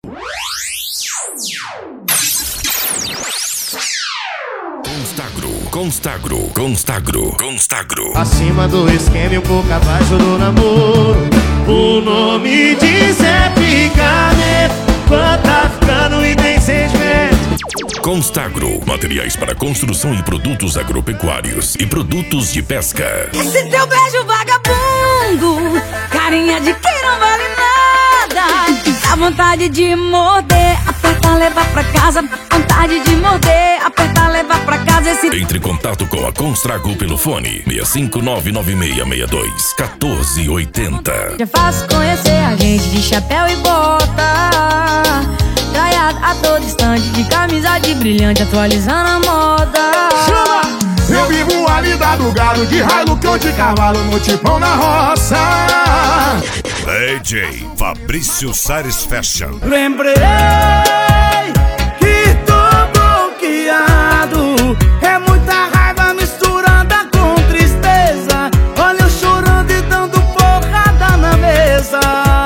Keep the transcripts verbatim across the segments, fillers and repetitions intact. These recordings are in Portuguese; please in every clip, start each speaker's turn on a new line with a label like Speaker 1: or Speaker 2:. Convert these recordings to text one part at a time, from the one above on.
Speaker 1: Constagro, Constagro, Constagro, Constagro.
Speaker 2: Acima do esquema e um pouco abaixo do namoro. O nome disso é picanete. Quando tá ficando e tem seis metros.
Speaker 1: Constagro, materiais para construção e produtos agropecuários e produtos de pesca.
Speaker 3: Esse teu beijo vagabundo, carinha de quem não vale nada. Dá vontade de morder, apertar, levar pra casa. Vontade de morder, apertar, levar pra casa. Esse...
Speaker 1: Entre em contato com a Constagro pelo fone seis cinco nove nove seis seis dois um quatro oito zero.
Speaker 3: Já faço conhecer a gente de chapéu e bota, traiado a todo instante, de camisa de brilhante, atualizando a moda.
Speaker 2: Chama! Eu vivo ali da do gado, de raio que eu de cavalo, no tipão na roça.
Speaker 4: D J Fabrício Sares Fashion.
Speaker 2: Lembrei que tô bloqueado. É muita raiva misturada com tristeza. Olha eu chorando e dando porrada na mesa.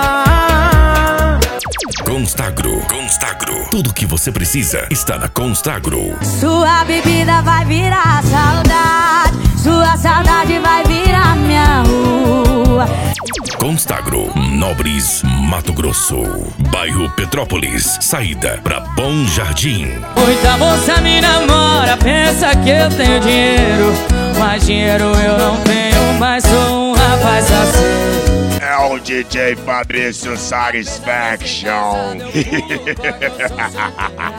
Speaker 1: Constagro, Constagro. Tudo que você precisa está na Constagro.
Speaker 3: Sua bebida vai virar saudade, sua saudade vai virar minha rua.
Speaker 1: Constagro, Nobres, Mato Grosso. Bairro Petrópolis, saída pra Bom Jardim.
Speaker 5: Muita moça me namora, pensa que eu tenho dinheiro, mas dinheiro eu não tenho, mas sou um rapaz assim.
Speaker 4: É o D J Fabrício Sares Fashion.